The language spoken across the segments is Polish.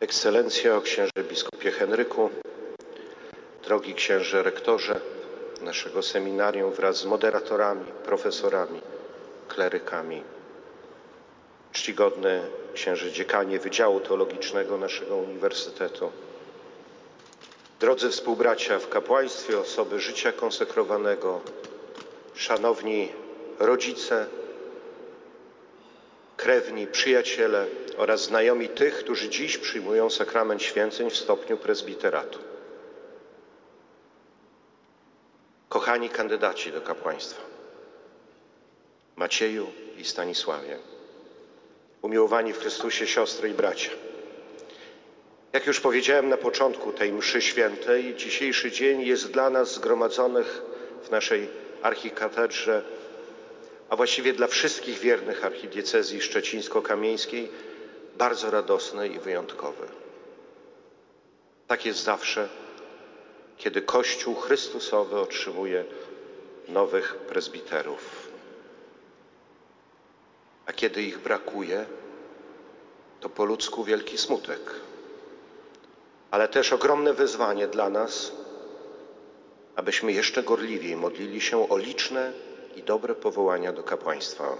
Ekscelencjo, księże biskupie Henryku, drogi księże rektorze naszego seminarium wraz z moderatorami, profesorami, klerykami, czcigodny księże dziekanie Wydziału Teologicznego naszego uniwersytetu, drodzy współbracia w kapłaństwie, osoby życia konsekrowanego, szanowni rodzice, krewni, przyjaciele oraz znajomi tych, którzy dziś przyjmują sakrament święceń w stopniu prezbiteratu. Kochani kandydaci do kapłaństwa, Macieju i Stanisławie, umiłowani w Chrystusie siostry i bracia. Jak już powiedziałem na początku tej mszy świętej, dzisiejszy dzień jest dla nas zgromadzonych w naszej archikatedrze, a właściwie dla wszystkich wiernych archidiecezji szczecińsko-kamieńskiej, bardzo radosny i wyjątkowy. Tak jest zawsze, kiedy Kościół Chrystusowy otrzymuje nowych prezbiterów. A kiedy ich brakuje, to po ludzku wielki smutek, ale też ogromne wyzwanie dla nas, abyśmy jeszcze gorliwiej modlili się o liczne i dobre powołania do kapłaństwa.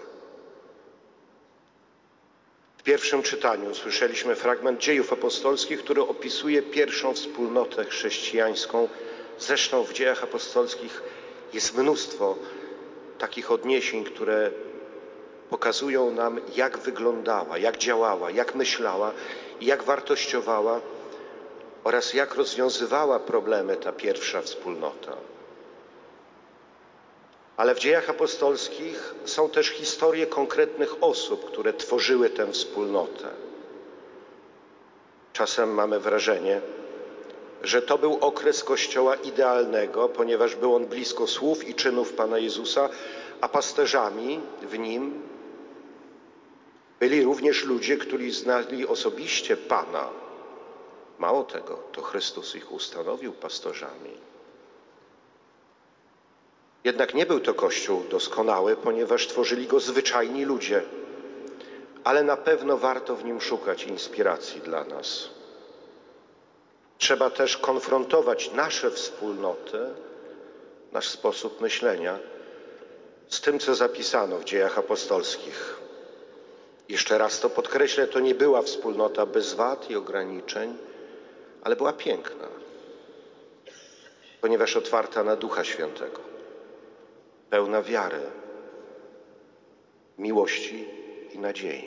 W pierwszym czytaniu słyszeliśmy fragment Dziejów Apostolskich, który opisuje pierwszą wspólnotę chrześcijańską. Zresztą w Dziejach Apostolskich jest mnóstwo takich odniesień, które pokazują nam, jak wyglądała, jak działała, jak myślała i jak wartościowała oraz jak rozwiązywała problemy ta pierwsza wspólnota. Ale w Dziejach Apostolskich są też historie konkretnych osób, które tworzyły tę wspólnotę. Czasem mamy wrażenie, że to był okres Kościoła idealnego, ponieważ był on blisko słów i czynów Pana Jezusa, a pasterzami w nim byli również ludzie, którzy znali osobiście Pana. Mało tego, to Chrystus ich ustanowił pasterzami. Jednak nie był to Kościół doskonały, ponieważ tworzyli go zwyczajni ludzie, ale na pewno warto w nim szukać inspiracji dla nas. Trzeba też konfrontować nasze wspólnoty, nasz sposób myślenia z tym, co zapisano w Dziejach Apostolskich. Jeszcze raz to podkreślę, to nie była wspólnota bez wad i ograniczeń, ale była piękna, ponieważ otwarta na Ducha Świętego, pełna wiary, miłości i nadziei.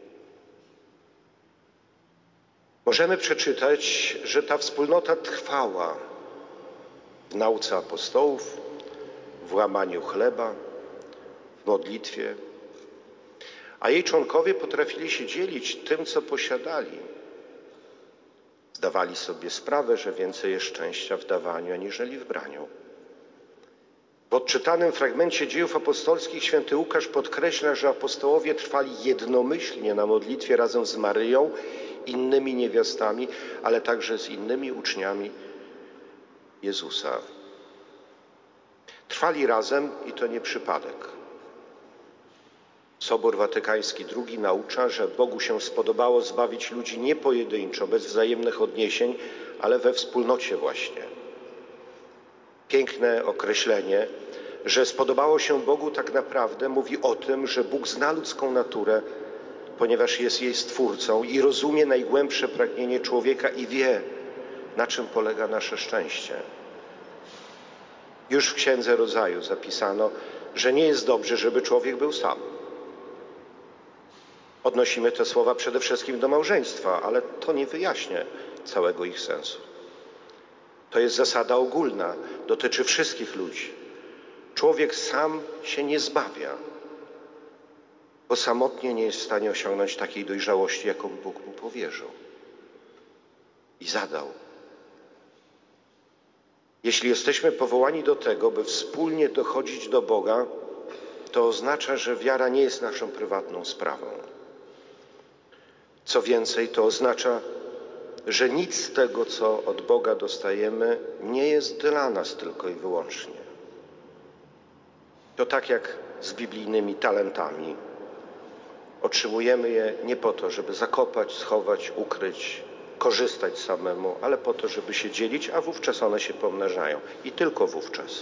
Możemy przeczytać, że ta wspólnota trwała w nauce apostołów, w łamaniu chleba, w modlitwie, a jej członkowie potrafili się dzielić tym, co posiadali. Zdawali sobie sprawę, że więcej jest szczęścia w dawaniu, aniżeli w braniu. W odczytanym fragmencie Dziejów Apostolskich święty Łukasz podkreśla, że apostołowie trwali jednomyślnie na modlitwie razem z Maryją, innymi niewiastami, ale także z innymi uczniami Jezusa. Trwali razem i to nie przypadek. Sobór Watykański II naucza, że Bogu się spodobało zbawić ludzi nie pojedynczo, bez wzajemnych odniesień, ale we wspólnocie właśnie. Piękne określenie, że spodobało się Bogu tak naprawdę, mówi o tym, że Bóg zna ludzką naturę, ponieważ jest jej stwórcą i rozumie najgłębsze pragnienie człowieka i wie, na czym polega nasze szczęście. Już w Księdze Rodzaju zapisano, że nie jest dobrze, żeby człowiek był sam. Odnosimy te słowa przede wszystkim do małżeństwa, ale to nie wyjaśnia całego ich sensu. To jest zasada ogólna, dotyczy wszystkich ludzi. Człowiek sam się nie zbawia, bo samotnie nie jest w stanie osiągnąć takiej dojrzałości, jaką Bóg mu powierzył i zadał. Jeśli jesteśmy powołani do tego, by wspólnie dochodzić do Boga, to oznacza, że wiara nie jest naszą prywatną sprawą. Co więcej, to oznacza, że nic z tego, co od Boga dostajemy, nie jest dla nas tylko i wyłącznie. To tak jak z biblijnymi talentami. Otrzymujemy je nie po to, żeby zakopać, schować, ukryć, korzystać samemu, ale po to, żeby się dzielić, a wówczas one się pomnażają. I tylko wówczas.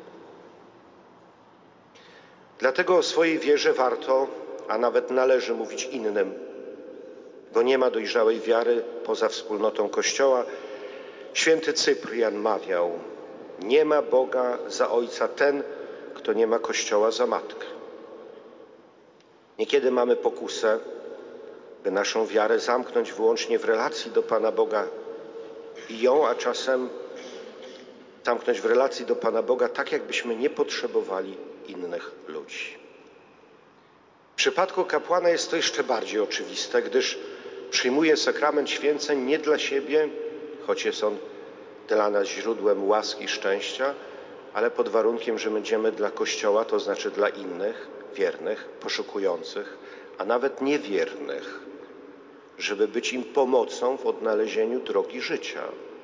Dlatego o swojej wierze warto, a nawet należy mówić innym, bo nie ma dojrzałej wiary poza wspólnotą Kościoła. Święty Cyprian mawiał: nie ma Boga za ojca ten, kto nie ma Kościoła za matkę. Niekiedy mamy pokusę, by naszą wiarę zamknąć wyłącznie w relacji do Pana Boga i ją, a czasem zamknąć w relacji do Pana Boga tak, jakbyśmy nie potrzebowali innych ludzi. W przypadku kapłana jest to jeszcze bardziej oczywiste, gdyż przyjmuje sakrament święceń nie dla siebie, choć jest on dla nas źródłem łaski i szczęścia, ale pod warunkiem, że będziemy dla Kościoła, to znaczy dla innych, wiernych, poszukujących, a nawet niewiernych, żeby być im pomocą w odnalezieniu drogi życia.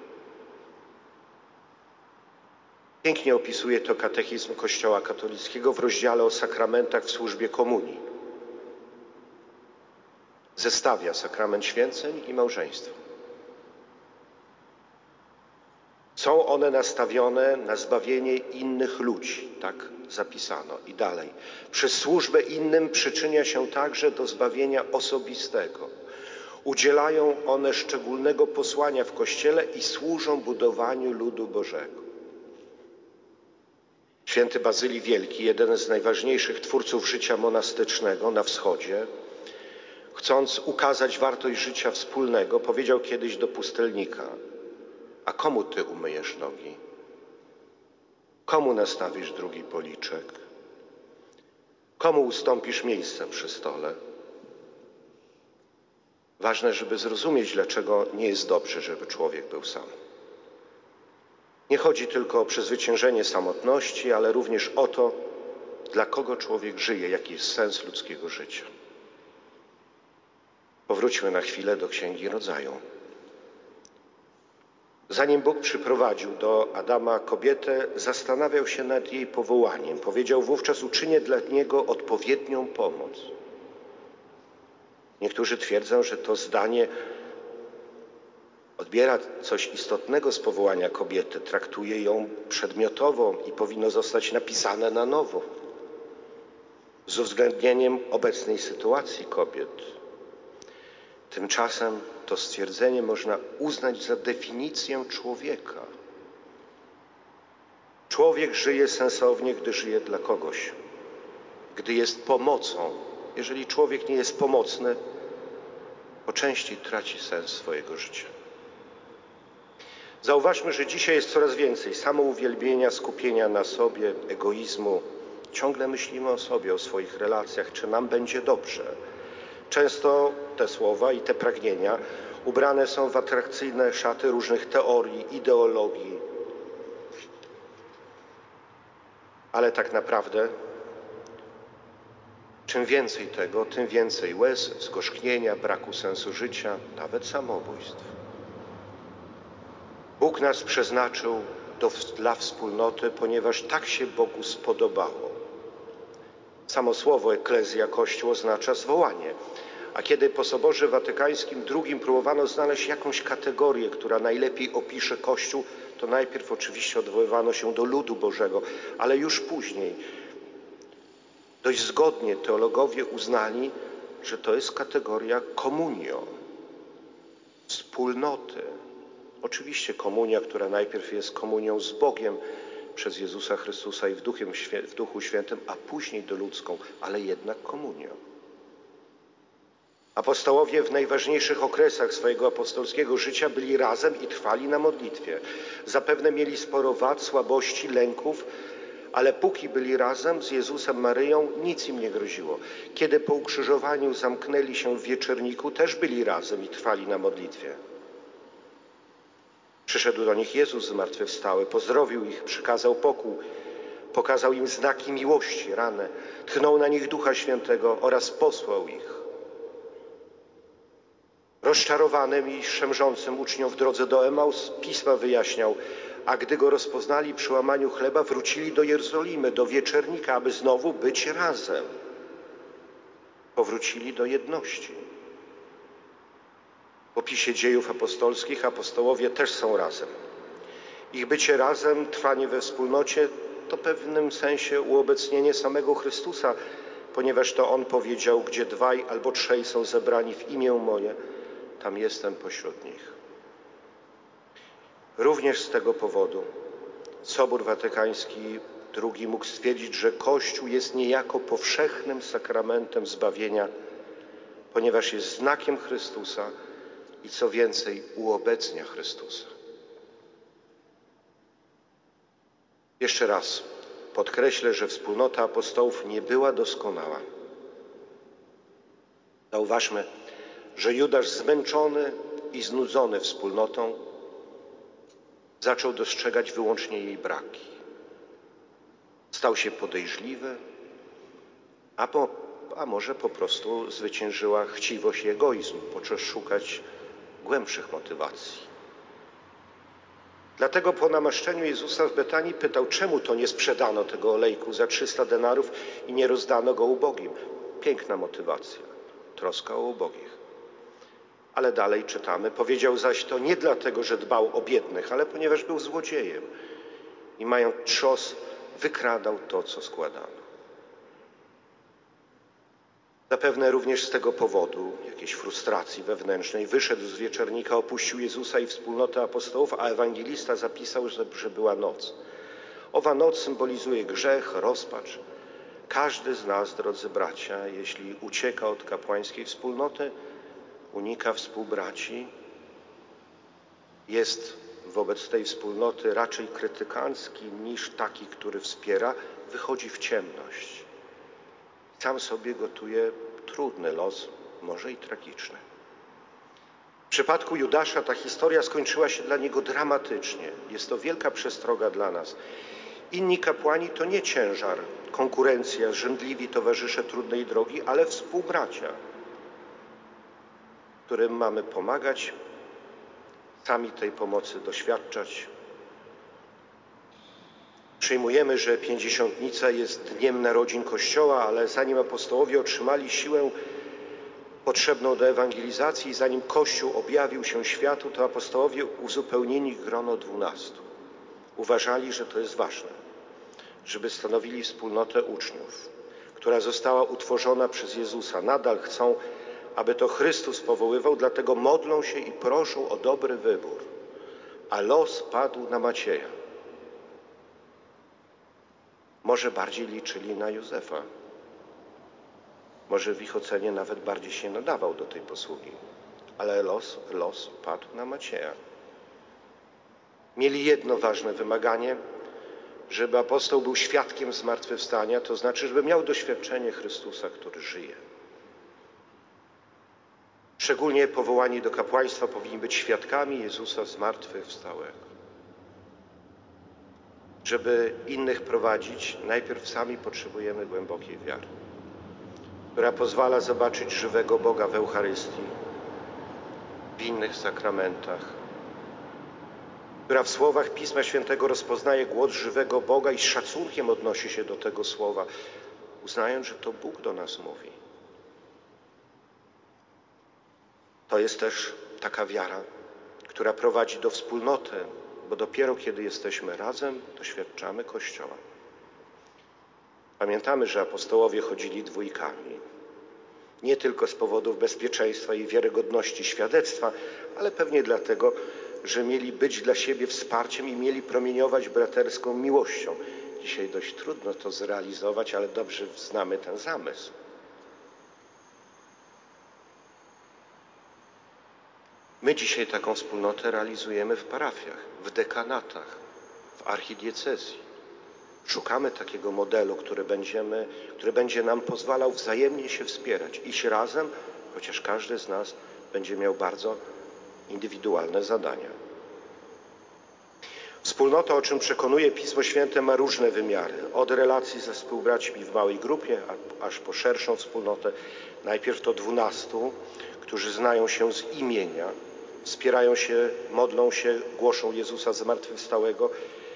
Pięknie opisuje to katechizm Kościoła katolickiego w rozdziale o sakramentach w służbie komunii. Zestawia sakrament święceń i małżeństwo. Są one nastawione na zbawienie innych ludzi, tak zapisano. I dalej. Przez służbę innym przyczynia się także do zbawienia osobistego. Udzielają one szczególnego posłania w Kościele i służą budowaniu ludu Bożego. Święty Bazylii Wielki, jeden z najważniejszych twórców życia monastycznego na wschodzie, chcąc ukazać wartość życia wspólnego, powiedział kiedyś do pustelnika: a komu ty umyjesz nogi? Komu nastawisz drugi policzek? Komu ustąpisz miejsce przy stole? Ważne, żeby zrozumieć, dlaczego nie jest dobrze, żeby człowiek był sam. Nie chodzi tylko o przezwyciężenie samotności, ale również o to, dla kogo człowiek żyje, jaki jest sens ludzkiego życia. Powróćmy na chwilę do Księgi Rodzaju. Zanim Bóg przyprowadził do Adama kobietę, zastanawiał się nad jej powołaniem. Powiedział wówczas: uczynię dla niego odpowiednią pomoc. Niektórzy twierdzą, że to zdanie odbiera coś istotnego z powołania kobiety, traktuje ją przedmiotowo i powinno zostać napisane na nowo, z uwzględnieniem obecnej sytuacji kobiet. Tymczasem to stwierdzenie można uznać za definicję człowieka. Człowiek żyje sensownie, gdy żyje dla kogoś, gdy jest pomocą. Jeżeli człowiek nie jest pomocny, po części traci sens swojego życia. Zauważmy, że dzisiaj jest coraz więcej samouwielbienia, skupienia na sobie, egoizmu. Ciągle myślimy o sobie, o swoich relacjach, czy nam będzie dobrze. Często te słowa i te pragnienia ubrane są w atrakcyjne szaty różnych teorii, ideologii. Ale tak naprawdę czym więcej tego, tym więcej łez, zgorzknienia, braku sensu życia, nawet samobójstw. Bóg nas przeznaczył dla wspólnoty, ponieważ tak się Bogu spodobało. Samo słowo eklezja, Kościół, oznacza zwołanie. A kiedy po Soborze Watykańskim II próbowano znaleźć jakąś kategorię, która najlepiej opisze Kościół, to najpierw oczywiście odwoływano się do ludu Bożego, ale już później dość zgodnie teologowie uznali, że to jest kategoria komunio, wspólnoty. Oczywiście komunia, która najpierw jest komunią z Bogiem przez Jezusa Chrystusa i w Duchu Świętym, a później do ludzką, ale jednak komunia. Apostołowie w najważniejszych okresach swojego apostolskiego życia byli razem i trwali na modlitwie. Zapewne mieli sporo wad, słabości, lęków, ale póki byli razem z Jezusem, Maryją, nic im nie groziło. Kiedy po ukrzyżowaniu zamknęli się w wieczerniku, też byli razem i trwali na modlitwie. Przyszedł do nich Jezus zmartwychwstały, pozdrowił ich, przykazał pokój, pokazał im znaki miłości, ranę, tchnął na nich Ducha Świętego oraz posłał ich. Rozczarowanym i szemrzącym uczniom w drodze do Emaus Pisma wyjaśniał, a gdy go rozpoznali przy łamaniu chleba, wrócili do Jerozolimy, do wieczernika, aby znowu być razem. Powrócili do jedności. W opisie dziejów apostolskich apostołowie też są razem. Ich bycie razem, trwanie we wspólnocie to w pewnym sensie uobecnienie samego Chrystusa, ponieważ to On powiedział, gdzie 2 albo 3 są zebrani w imię moje, tam jestem pośród nich. Również z tego powodu Sobór Watykański II mógł stwierdzić, że Kościół jest niejako powszechnym sakramentem zbawienia, ponieważ jest znakiem Chrystusa i co więcej uobecnia Chrystusa. Jeszcze raz podkreślę, że wspólnota apostołów nie była doskonała. Zauważmy, że Judasz zmęczony i znudzony wspólnotą zaczął dostrzegać wyłącznie jej braki. Stał się podejrzliwy, a może po prostu zwyciężyła chciwość i egoizm, począł szukać głębszych motywacji. Dlatego po namaszczeniu Jezusa w Betanii pytał, czemu to nie sprzedano tego olejku za 300 denarów i nie rozdano go ubogim. Piękna motywacja, troska o ubogich. Ale dalej czytamy, powiedział zaś to nie dlatego, że dbał o biednych, ale ponieważ był złodziejem i mając trzos wykradał to, co składano. Zapewne również z tego powodu, jakiejś frustracji wewnętrznej, wyszedł z wieczornika, opuścił Jezusa i wspólnotę apostołów, a ewangelista zapisał, że była noc. Owa noc symbolizuje grzech, rozpacz. Każdy z nas, drodzy bracia, jeśli ucieka od kapłańskiej wspólnoty, unika współbraci, jest wobec tej wspólnoty raczej krytykancki niż taki, który wspiera, wychodzi w ciemność. Sam sobie gotuje trudny los, może i tragiczny. W przypadku Judasza ta historia skończyła się dla niego dramatycznie. Jest to wielka przestroga dla nas. Inni kapłani to nie ciężar, konkurencja, żądliwi towarzysze trudnej drogi, ale współbracia, którym mamy pomagać, sami tej pomocy doświadczać. Przyjmujemy, że Pięćdziesiątnica jest dniem narodzin Kościoła, ale zanim apostołowie otrzymali siłę potrzebną do ewangelizacji i zanim Kościół objawił się światu, to apostołowie uzupełnili grono 12. Uważali, że to jest ważne, żeby stanowili wspólnotę uczniów, która została utworzona przez Jezusa. Nadal chcą, aby to Chrystus powoływał, dlatego modlą się i proszą o dobry wybór. A los padł na Macieja. Może bardziej liczyli na Józefa. Może w ich ocenie nawet bardziej się nadawał do tej posługi. Ale los padł na Macieja. Mieli jedno ważne wymaganie, żeby apostoł był świadkiem zmartwychwstania, to znaczy, żeby miał doświadczenie Chrystusa, który żyje. Szczególnie powołani do kapłaństwa powinni być świadkami Jezusa zmartwychwstałego. Żeby innych prowadzić, najpierw sami potrzebujemy głębokiej wiary, która pozwala zobaczyć żywego Boga w Eucharystii, w innych sakramentach, która w słowach Pisma Świętego rozpoznaje głos żywego Boga i z szacunkiem odnosi się do tego słowa, uznając, że to Bóg do nas mówi. To jest też taka wiara, która prowadzi do wspólnoty, bo dopiero kiedy jesteśmy razem, doświadczamy Kościoła. Pamiętamy, że apostołowie chodzili dwójkami. Nie tylko z powodów bezpieczeństwa i wiarygodności świadectwa, ale pewnie dlatego, że mieli być dla siebie wsparciem i mieli promieniować braterską miłością. Dzisiaj dość trudno to zrealizować, ale dobrze znamy ten zamysł. My dzisiaj taką wspólnotę realizujemy w parafiach, w dekanatach, w archidiecezji. Szukamy takiego modelu, który będzie nam pozwalał wzajemnie się wspierać, iść razem, chociaż każdy z nas będzie miał bardzo indywidualne zadania. Wspólnota, o czym przekonuje Pismo Święte, ma różne wymiary. Od relacji ze współbraćmi w małej grupie, aż po szerszą wspólnotę. Najpierw to 12, którzy znają się z imienia, wspierają się, modlą się, głoszą Jezusa zmartwychwstałego.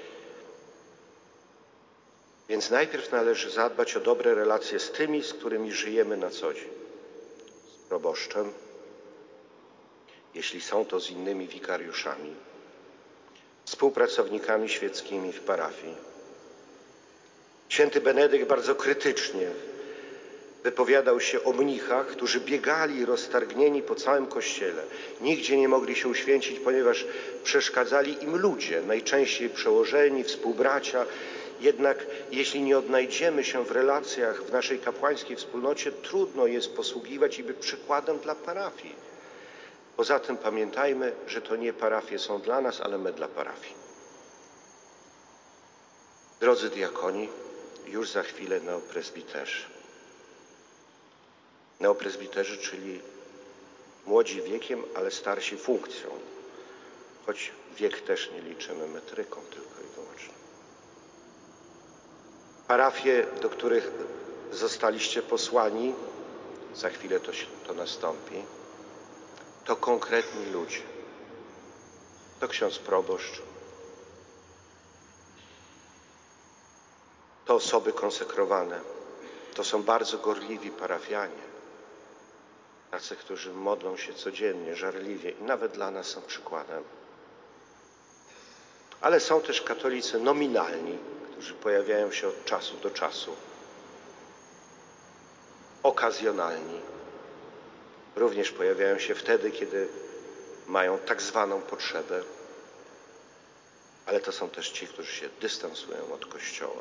Więc najpierw należy zadbać o dobre relacje z tymi, z którymi żyjemy na co dzień. Z proboszczem jeśli są to z innymi wikariuszami, współpracownikami świeckimi w parafii. Święty Benedykt bardzo krytycznie wypowiadał się o mnichach, którzy biegali roztargnieni po całym kościele. Nigdzie nie mogli się uświęcić, ponieważ przeszkadzali im ludzie, najczęściej przełożeni, współbracia. Jednak jeśli nie odnajdziemy się w relacjach w naszej kapłańskiej wspólnocie, trudno jest posługiwać i być przykładem dla parafii. Poza tym pamiętajmy, że to nie parafie są dla nas, ale my dla parafii. Drodzy diakoni, już za chwilę neopresbiterzy. Neopresbiterzy, czyli młodzi wiekiem, ale starsi funkcją. Choć wiek też nie liczymy metryką tylko i wyłącznie. Parafie, do których zostaliście posłani, za chwilę to nastąpi, to konkretni ludzie. To ksiądz proboszcz, to osoby konsekrowane, to są bardzo gorliwi parafianie. Tacy, którzy modlą się codziennie, żarliwie i nawet dla nas są przykładem. Ale są też katolicy nominalni, którzy pojawiają się od czasu do czasu. Okazjonalni. Również pojawiają się wtedy, kiedy mają tak zwaną potrzebę. Ale to są też ci, którzy się dystansują od Kościoła.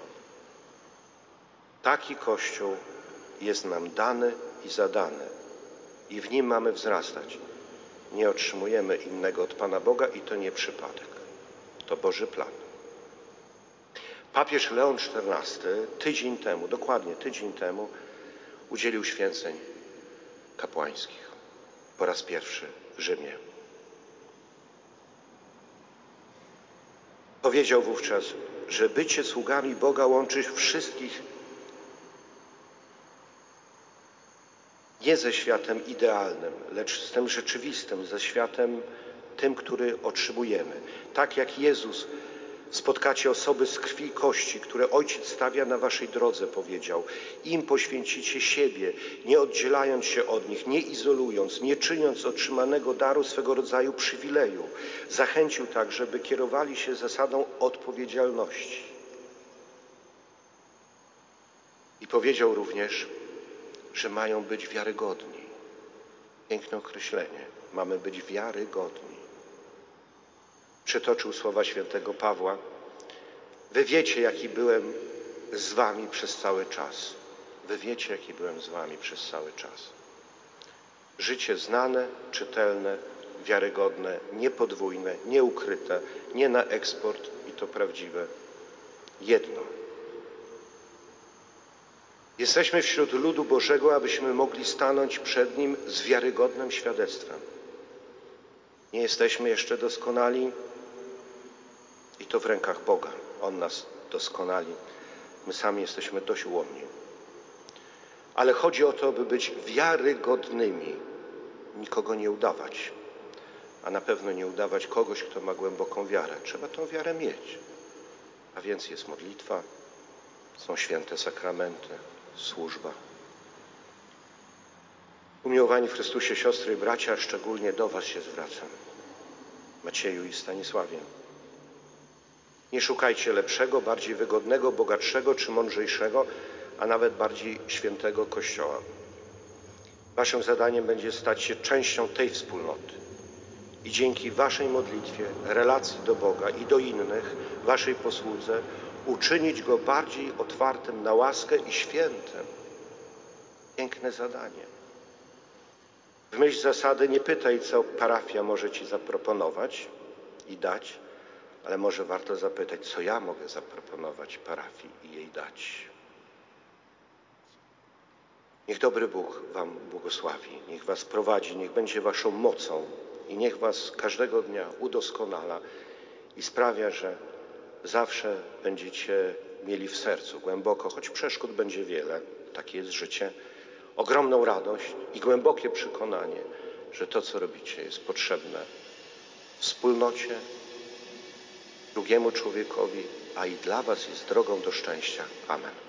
Taki Kościół jest nam dany i zadany. I w nim mamy wzrastać. Nie otrzymujemy innego od Pana Boga i to nie przypadek. To Boży plan. Papież Leon XIV dokładnie tydzień temu, udzielił święceń kapłańskich. Po raz pierwszy w Rzymie. Powiedział wówczas, że bycie sługami Boga łączy wszystkich nie ze światem idealnym, lecz z tym rzeczywistym, ze światem tym, który otrzymujemy. Tak jak Jezus spotkacie osoby z krwi i kości, które Ojciec stawia na waszej drodze, powiedział. Im poświęcicie siebie, nie oddzielając się od nich, nie izolując, nie czyniąc otrzymanego daru swego rodzaju przywileju. Zachęcił tak, żeby kierowali się zasadą odpowiedzialności. I powiedział również, że mają być wiarygodni. Piękne określenie. Mamy być wiarygodni. Przytoczył słowa świętego Pawła. Wy wiecie, jaki byłem z wami przez cały czas. Wy wiecie, jaki byłem z wami przez cały czas. Życie znane, czytelne, wiarygodne, niepodwójne, nieukryte, nie na eksport i to prawdziwe. Jedno. Jesteśmy wśród ludu Bożego, abyśmy mogli stanąć przed Nim z wiarygodnym świadectwem. Nie jesteśmy jeszcze doskonali i to w rękach Boga. On nas doskonali. My sami jesteśmy dość ułomni. Ale chodzi o to, by być wiarygodnymi. Nikogo nie udawać. A na pewno nie udawać kogoś, kto ma głęboką wiarę. Trzeba tą wiarę mieć. A więc jest modlitwa, są święte sakramenty, służba. Umiłowani w Chrystusie siostry i bracia, szczególnie do was się zwracam. Macieju i Stanisławie. Nie szukajcie lepszego, bardziej wygodnego, bogatszego czy mądrzejszego, a nawet bardziej świętego Kościoła. Waszym zadaniem będzie stać się częścią tej wspólnoty i dzięki waszej modlitwie, relacji do Boga i do innych, waszej posłudze, uczynić go bardziej otwartym na łaskę i świętym. Piękne zadanie. W myśl zasady nie pytaj, co parafia może ci zaproponować i dać, ale może warto zapytać, co ja mogę zaproponować parafii i jej dać. Niech dobry Bóg wam błogosławi, niech was prowadzi, niech będzie waszą mocą i niech was każdego dnia udoskonala i sprawia, że zawsze będziecie mieli w sercu głęboko, choć przeszkód będzie wiele, takie jest życie, ogromną radość i głębokie przekonanie, że to, co robicie, jest potrzebne wspólnocie, drugiemu człowiekowi, a i dla was jest drogą do szczęścia. Amen.